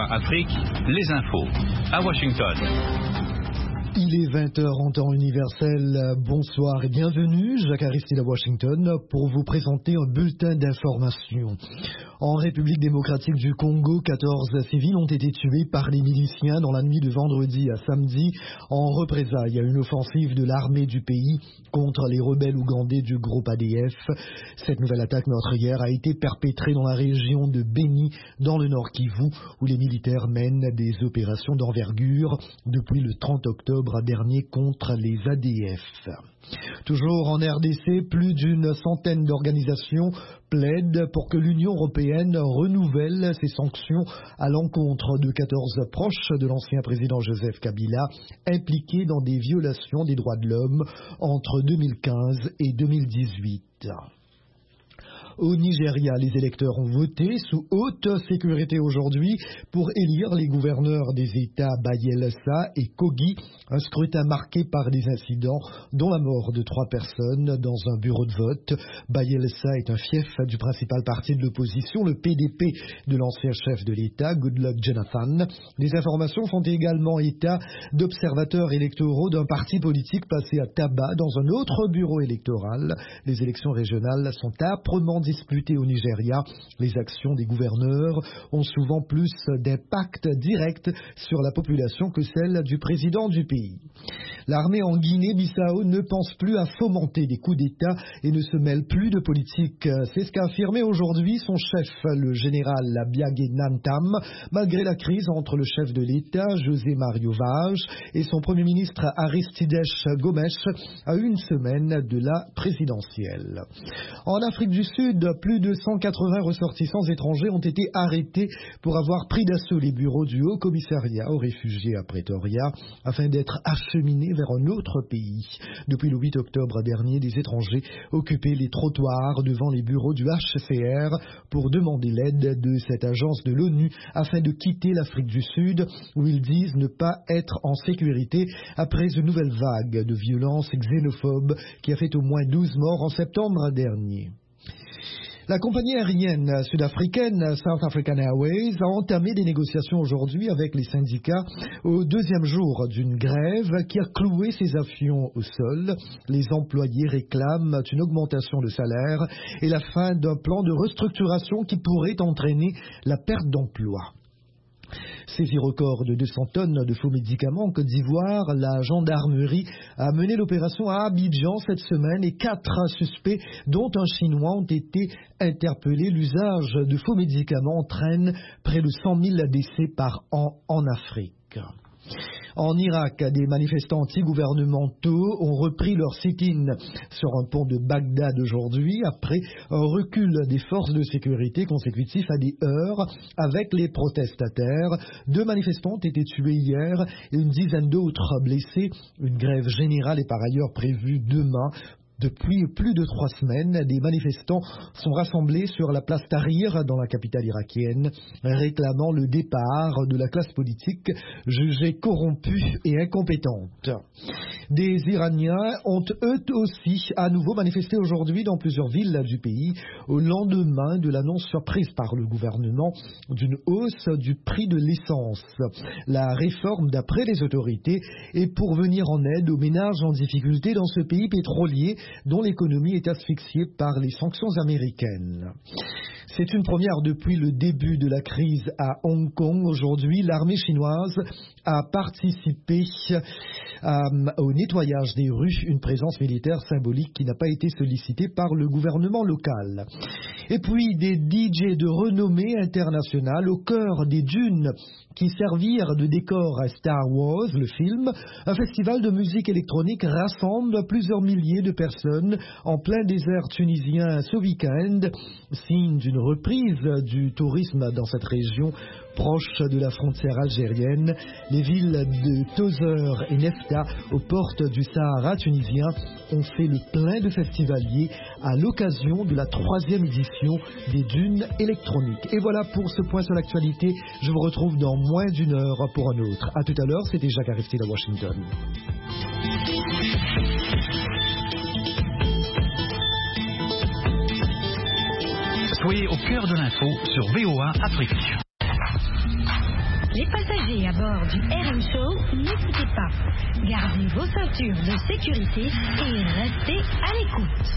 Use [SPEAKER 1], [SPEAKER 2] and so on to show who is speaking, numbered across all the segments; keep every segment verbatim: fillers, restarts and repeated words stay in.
[SPEAKER 1] A Afrique, les infos à Washington.
[SPEAKER 2] Il est vingt heures en temps universel. Bonsoir et bienvenue, Jacques Aristide à Washington, pour vous présenter un bulletin d'information. En République démocratique du Congo, quatorze civils ont été tués par les miliciens dans la nuit de vendredi à samedi en représailles à une offensive de l'armée du pays contre les rebelles ougandais du groupe A D F. Cette nouvelle attaque meurtrière a été perpétrée dans la région de Beni, dans le Nord Kivu, où les militaires mènent des opérations d'envergure depuis le trente octobre dernier contre les A D F. Toujours en R D C, plus d'une centaine d'organisations plaident pour que l'Union européenne renouvelle ses sanctions à l'encontre de quatorze proches de l'ancien président Joseph Kabila impliqués dans des violations des droits de l'homme entre deux mille quinze et deux mille dix-huit. Au Nigeria, les électeurs ont voté sous haute sécurité aujourd'hui pour élire les gouverneurs des États Bayelsa et Kogi, un scrutin marqué par des incidents, dont la mort de trois personnes dans un bureau de vote. Bayelsa est un fief du principal parti de l'opposition, le P D P de l'ancien chef de l'État, Goodluck Jonathan. Les informations font également état d'observateurs électoraux d'un parti politique passé à tabac dans un autre bureau électoral. Les élections régionales sont âprement disputées au Nigeria. Les actions des gouverneurs ont souvent plus d'impact direct sur la population que celle du président du pays. L'armée en Guinée-Bissau ne pense plus à fomenter des coups d'État et ne se mêle plus de politique. C'est ce qu'a affirmé aujourd'hui son chef, le général Biagé Nantam, malgré la crise entre le chef de l'État, José Mario Vaz, et son premier ministre Aristides Gomes, à une semaine de la présidentielle. En Afrique du Sud, plus de cent quatre-vingts ressortissants étrangers ont été arrêtés pour avoir pris d'assaut les bureaux du Haut Commissariat aux réfugiés à Pretoria afin d'être acheminés vers un autre pays. Depuis le huit octobre dernier, des étrangers occupaient les trottoirs devant les bureaux du H C R pour demander l'aide de cette agence de l'ONU afin de quitter l'Afrique du Sud où ils disent ne pas être en sécurité après une nouvelle vague de violence xénophobe qui a fait au moins douze morts en septembre dernier. La compagnie aérienne sud-africaine South African Airways a entamé des négociations aujourd'hui avec les syndicats au deuxième jour d'une grève qui a cloué ses avions au sol. Les employés réclament une augmentation de salaire et la fin d'un plan de restructuration qui pourrait entraîner la perte d'emploi. Saisie record de deux cents tonnes de faux médicaments en Côte d'Ivoire, la gendarmerie a mené l'opération à Abidjan cette semaine et quatre suspects, dont un Chinois, ont été interpellés. L'usage de faux médicaments entraîne près de cent mille décès par an en Afrique. En Irak, des manifestants anti-gouvernementaux ont repris leur sit-in sur un pont de Bagdad aujourd'hui après un recul des forces de sécurité consécutif à des heurts avec les protestataires. Deux manifestants ont été tués hier et une dizaine d'autres blessés. Une grève générale est par ailleurs prévue demain. Depuis plus de trois semaines, des manifestants sont rassemblés sur la place Tahrir dans la capitale irakienne, réclamant le départ de la classe politique jugée corrompue et incompétente. Des Iraniens ont eux aussi à nouveau manifesté aujourd'hui dans plusieurs villes du pays au lendemain de l'annonce surprise par le gouvernement d'une hausse du prix de l'essence. La réforme, d'après les autorités, est pour venir en aide aux ménages en difficulté dans ce pays pétrolier dont l'économie est asphyxiée par les sanctions américaines. C'est une première depuis le début de la crise à Hong Kong. Aujourd'hui, l'armée chinoise a participé euh, au nettoyage des rues, une présence militaire symbolique qui n'a pas été sollicitée par le gouvernement local. Et puis des D J de renommée internationale au cœur des dunes qui servirent de décor à Star Wars, le film. Un festival de musique électronique rassemble plusieurs milliers de personnes en plein désert tunisien ce week-end, signe d'une reprise du tourisme dans cette région proche de la frontière algérienne. Les villes de Tozeur et Nefta, aux portes du Sahara tunisien, ont fait le plein de festivaliers à l'occasion de la troisième édition des Dunes électroniques. Et voilà pour ce point sur l'actualité. Je vous retrouve dans moins d'une heure pour un autre. À tout à l'heure, c'était Jacques Aristide à Washington.
[SPEAKER 1] Soyez au cœur de l'info sur V O A Afrique.
[SPEAKER 3] Les passagers à bord du R M Show, n'hésitez pas. Gardez vos ceintures de sécurité et restez à l'écoute.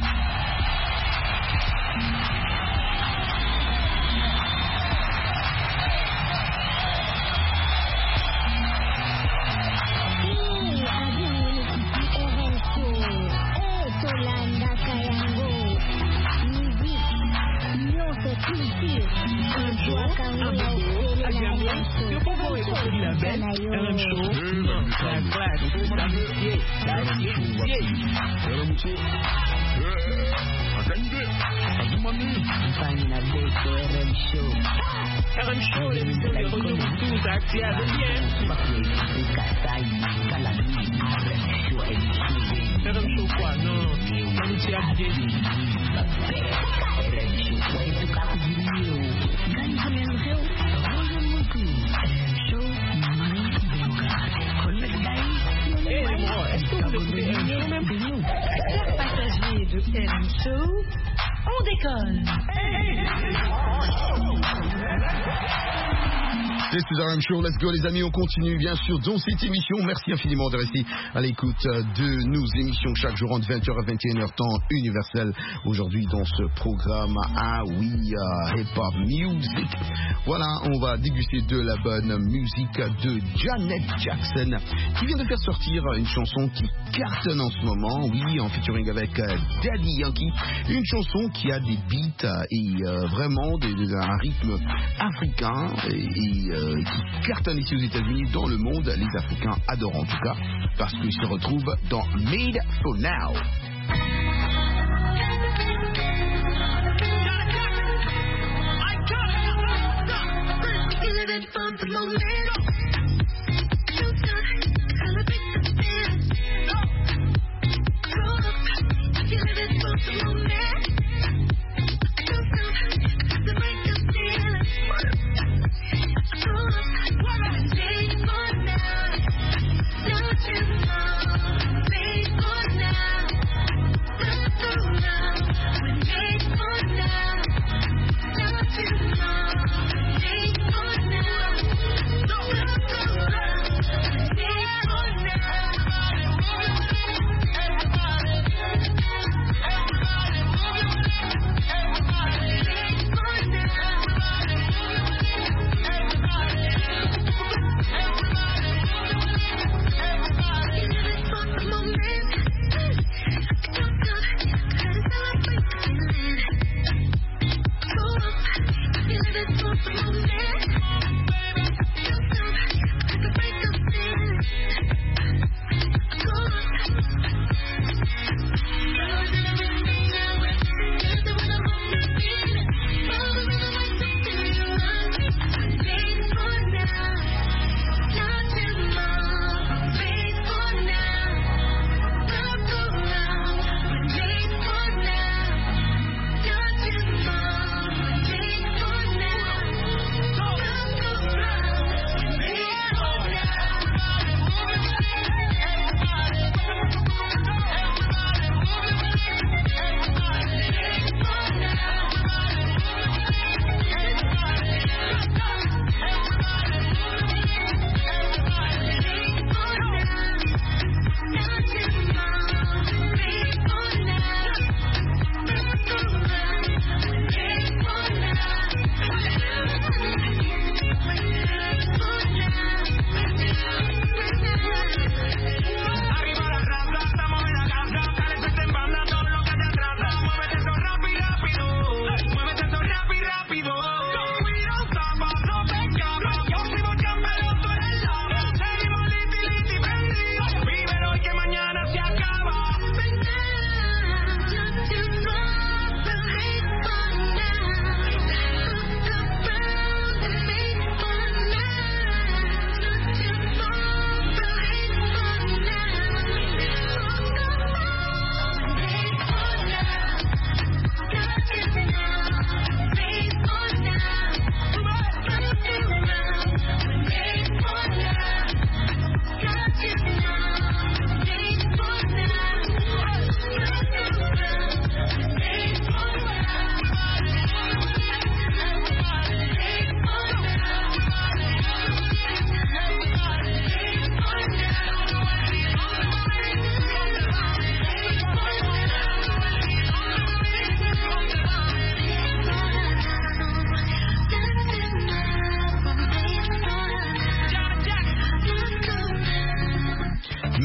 [SPEAKER 3] Chers passagers de R M Show, on décolle.
[SPEAKER 4] This is R M Show, let's go les amis, on continue bien sûr dans cette émission. Merci infiniment de rester à l'écoute de nos émissions chaque jour entre vingt heures et vingt et une heures temps universel. Aujourd'hui dans ce programme, ah oui, uh, Hip Hop Music. Voilà, on va déguster de la bonne musique de Janet Jackson qui vient de faire sortir une chanson qui cartonne en ce moment, oui, en featuring avec uh, Daddy Yankee. Une chanson qui a des beats uh, et uh, vraiment des, des, un rythme africain et, et uh, qui cartonne ici aux États-Unis, dans le monde. Les Africains adorent en tout cas, parce qu'ils se retrouvent dans Made for Now.
[SPEAKER 5] Don't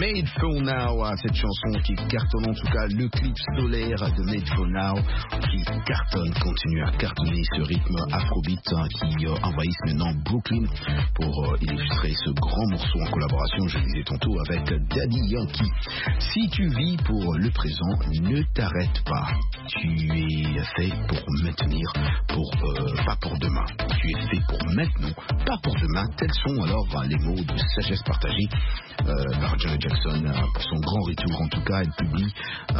[SPEAKER 4] Made for Now, cette chanson qui cartonne, en tout cas le clip solaire de Made for Now qui cartonne, continue à cartonner ce rythme afrobeat hein, qui euh, envahisse maintenant Brooklyn pour euh, illustrer ce grand morceau en collaboration, je le disais tantôt, avec Daddy Yankee. Si tu vis pour le présent, ne t'arrête pas. Tu es fait pour maintenir, pour, euh, pas pour demain. Tu es fait pour maintenant, pas pour demain. Tels sont alors les mots de sagesse partagée euh, par Janet Jackson euh, pour son grand retour. En tout cas, elle publie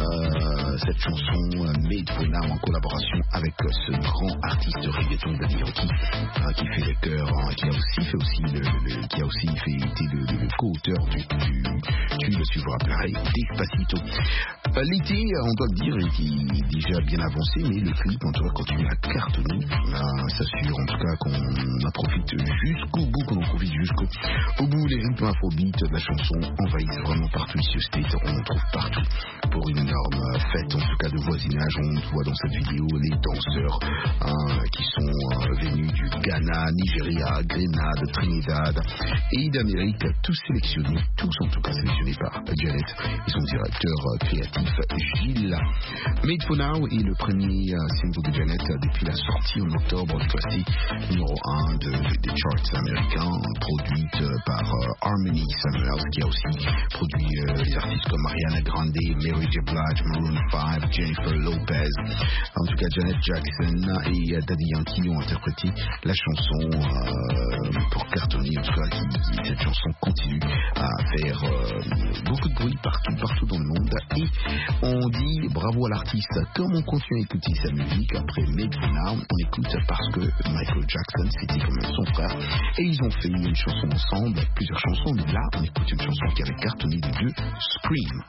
[SPEAKER 4] euh, cette chanson euh, Made for Now en collaboration avec euh, ce grand artiste reggaeton Daddy Yankee euh, qui fait les chœurs, hein, qui a aussi fait aussi le, le, qui a aussi fait été le, le, le co-auteur du, du tube, si vous vous rappellerez, Despacito. Euh, L'été, on doit le dire, est déjà bien avancé, mais le clip en tout cas continue à cartonner. Euh, s'assure en tout cas qu'on en profite jusqu'au bout, qu'on en profite jusqu'au au bout. Les rythmes afrobeat de la chanson envahissent vraiment partout ici au State, on en trouve partout pour une énorme fête en tout cas de voisinage. On voit dans cette vidéo les danseurs hein, qui sont euh, venus du Ghana, Nigeria, Grenade, Trinidad et d'Amérique, tous sélectionnés, tous en tout cas sélectionnés par Janet et son directeur euh, créatif Gilles. Made for Now est le premier euh, single de Janet euh, depuis la sortie en octobre, classé numéro un de, de, des charts américains, produite euh, par euh, Harmony Samuels, qui a aussi produit euh, les artistes comme Ariana Grande, Mary J. Blige, Maroon five, Jennifer Lopez. En tout cas, Janet Jackson et euh, Daddy Yankee ont interprété la chanson euh, pour cartonner. En tout cas, qui, qui, cette chanson continue à faire euh, beaucoup de bruit partout, partout dans le monde. Et on dit bravo à l'artiste. Comme on continue à écouter sa musique après Made for Now, on écoute parce que Michael Jackson, c'était quand même son frère. Et ils ont fait une chanson ensemble, plusieurs chansons. Mais là, on écoute une chanson qui avait cartonné de deux, Scream.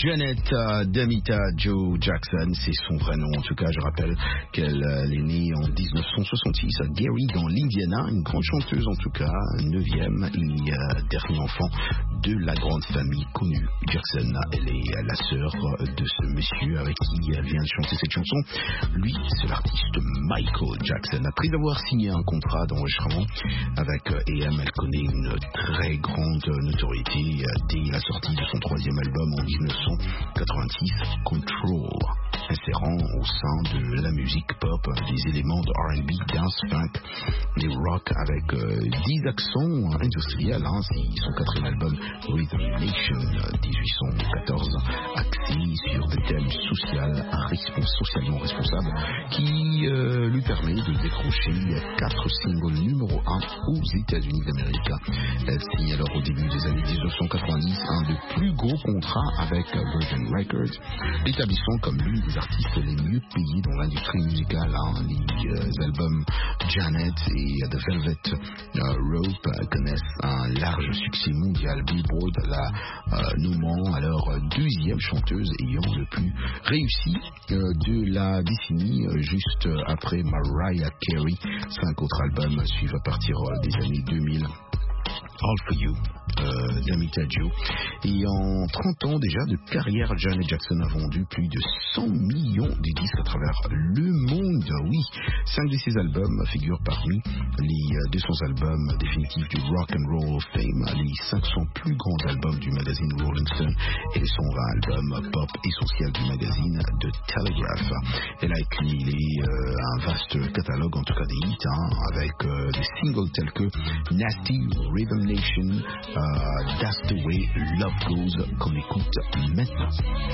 [SPEAKER 4] Janet uh, Damita Jo Jackson, c'est son vrai nom. En tout cas, je rappelle qu'elle euh, est née en dix-neuf cent soixante-six à Gary dans l'Indiana, une grande chanteuse en tout cas, neuvième et euh, dernier enfant de la grande famille connue Jackson. Elle est euh, la sœur de ce monsieur avec qui elle vient de chanter cette chanson. Lui, c'est l'artiste Michael Jackson. Après avoir signé un contrat d'enregistrement avec euh, A M, elle connaît une très grande notoriété euh, dès la sortie de son troisième album en dix-neuf cent quatre-vingt-six, Control, insérant au sein de la musique pop des éléments de R and B, dance, funk et rock avec euh, dix accents industriels. Hein, c'est son quatrième album, Rhythm Nation, dix-huit cent quatorze, axé sur des thèmes social, respons- socialement responsables, qui euh, lui permet de décrocher quatre singles numéro un aux États-Unis d'Amérique. Elle signe alors au début des années dix-neuf cent quatre-vingt-dix un des plus gros contrats avec Virgin Records, l'établissement comme l'une des artistes les mieux payés dans l'industrie musicale. Hein. Les euh, albums Janet et The Velvet euh, Rope euh, connaissent un large succès mondial. Billboard la euh, nommant alors deuxième chanteuse ayant le plus réussi euh, de la décennie, euh, juste après Mariah Carey. Cinq autres albums suivent à partir euh, des années deux mille. All for You, euh, Damita Jo. Et en trente ans déjà de carrière, Janet Jackson a vendu plus de cent millions de disques à travers le monde. Oui, cinq de ses albums figurent parmi les deux cents albums définitifs du Rock and Roll of Fame, les cinq cents plus grands albums du magazine Rolling Stone et les cent vingt albums pop essentiels du magazine The Telegraph. Elle a écrit euh, un vaste catalogue, en tout cas des hits, hein, avec euh, des singles tels que Nasty, Rhythm Nation, uh, That's the Way Love Goes, qu'on écoute maintenant.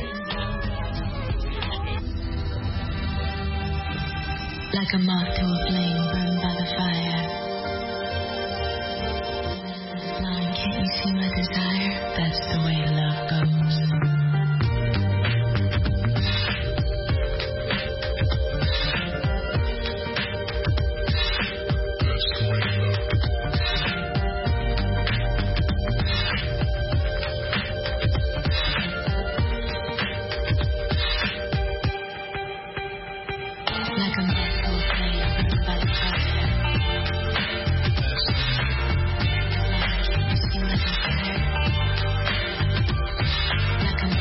[SPEAKER 5] Like a moth to a flame burned by the fire. Line, can't you see my desire? That's the way love goes. Like a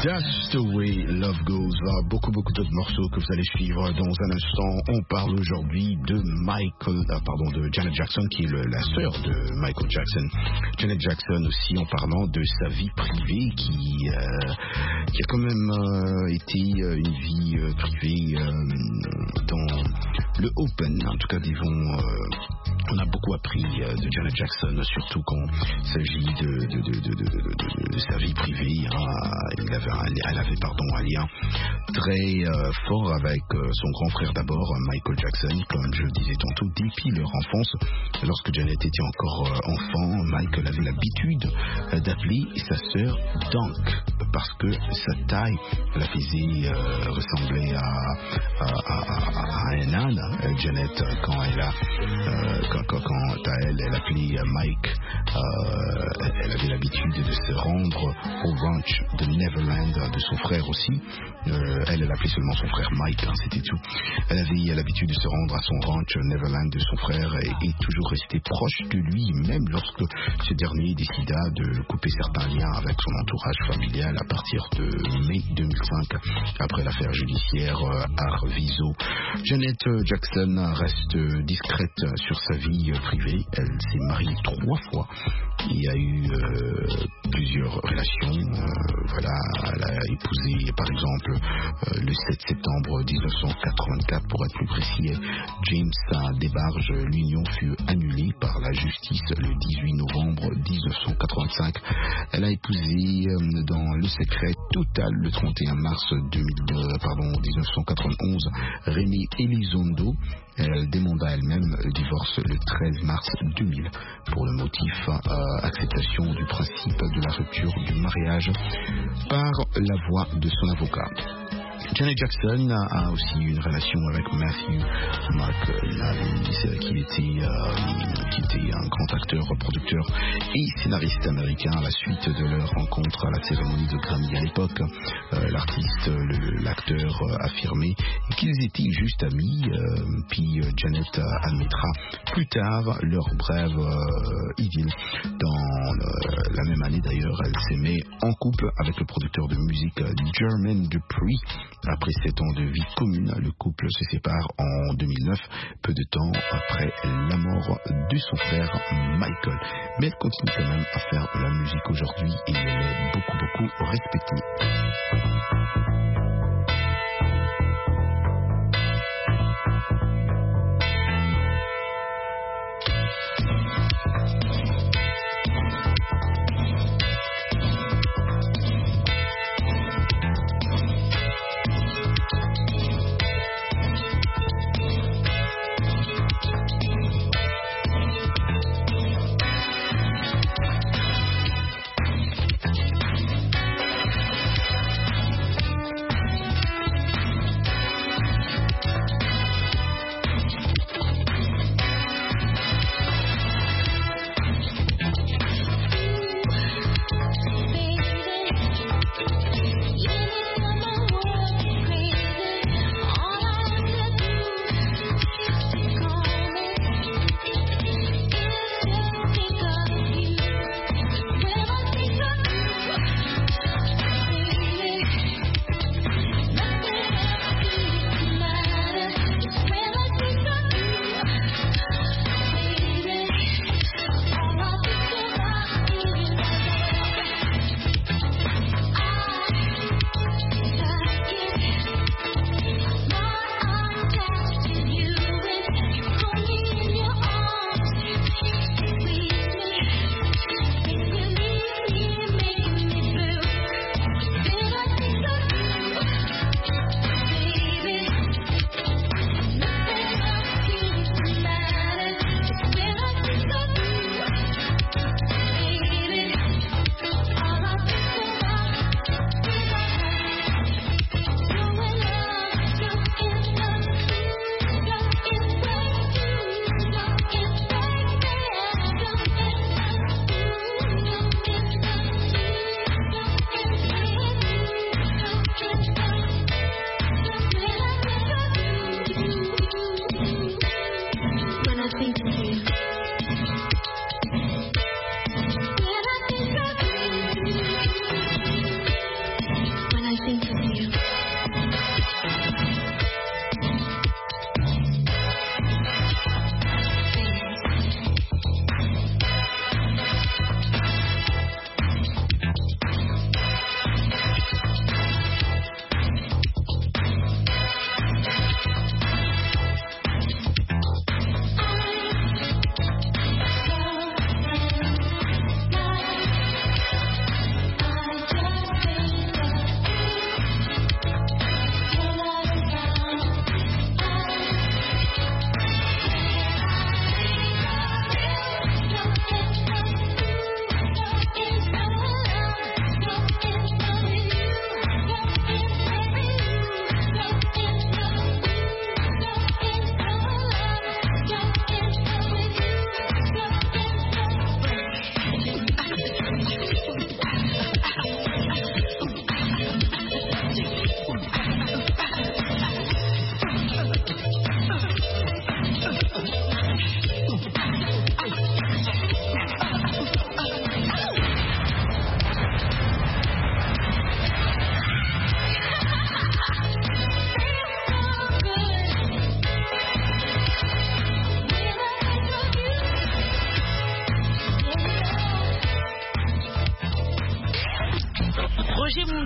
[SPEAKER 4] Just the Way Love Goes. Beaucoup, beaucoup d'autres morceaux que vous allez suivre dans un instant. On parle aujourd'hui de Michael, euh, pardon, de Janet Jackson, qui est le, la sœur de Michael Jackson. Janet Jackson aussi, en parlant de sa vie privée, qui, euh, qui a quand même euh, été euh, une vie euh, privée euh, dans le Open. En tout cas, disons, euh, on a beaucoup appris euh, de Janet Jackson, surtout quand il s'agit de, de, de, de, de, de, de sa vie privée. Hein. Il avait un, elle avait pardon, un lien très euh, fort avec euh, son grand frère d'abord, Michael Jackson, comme je le disais tantôt, depuis leur enfance. Lorsque Janet était encore euh, enfant, Michael avait l'habitude euh, d'appeler sa sœur Dunk, parce que sa taille la faisait euh, ressembler à, à, à, à un âne. Janet, quand elle a euh, quand, quand, quand à elle, elle appelait Mike, euh, elle avait l'habitude de se rendre au ranch de Neverland de son frère aussi. Euh, elle, elle appelait seulement son frère Mike, hein, c'était tout. Elle avait l'habitude de se rendre à son ranch Neverland de son frère et, et toujours rester proche de lui, même lorsque ce dernier décida de couper certains liens avec son entourage familial à partir de mai deux mille cinq, après l'affaire judiciaire euh, Arvizo. Janet Jackson reste discrète sur sa vie privée. Elle s'est mariée trois fois. Il y a eu euh, plusieurs relations. Euh, voilà, elle a épousé, par exemple, euh, le sept septembre dix-neuf cent quatre-vingt-quatre, pour être plus précis, James Debarge. L'union fut annulée par la justice le dix-huit novembre dix-neuf cent quatre-vingt-cinq. Elle a épousé euh, dans le secret total le trente et un mars deux mille deux, pardon, dix-neuf cent quatre-vingt-onze, Rémi Elizondo. Elle demanda elle-même le divorce le treize mars deux mille pour le motif euh, acceptation du principe de la rupture du mariage par la voix de son avocat. Janet Jackson a aussi une relation avec Matthew McNally, qui était, euh, qui était un grand acteur, producteur et scénariste américain. À la suite de leur rencontre à la cérémonie de Grammy à l'époque, euh, l'artiste, le, l'acteur euh, affirmait qu'ils étaient juste amis, euh, puis euh, Janet admettra plus tard leur brève euh, idylle. Dans euh, la même année d'ailleurs, elle s'est mise en couple avec le producteur de musique euh, Jermaine Dupri. Après sept ans de vie commune, le couple se sépare en deux mille neuf, peu de temps après la mort de son frère Michael. Mais elle continue quand même à faire de la musique aujourd'hui et elle est beaucoup beaucoup respectée.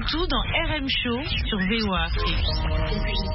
[SPEAKER 6] tout dans R M Show sur V O A Afrique.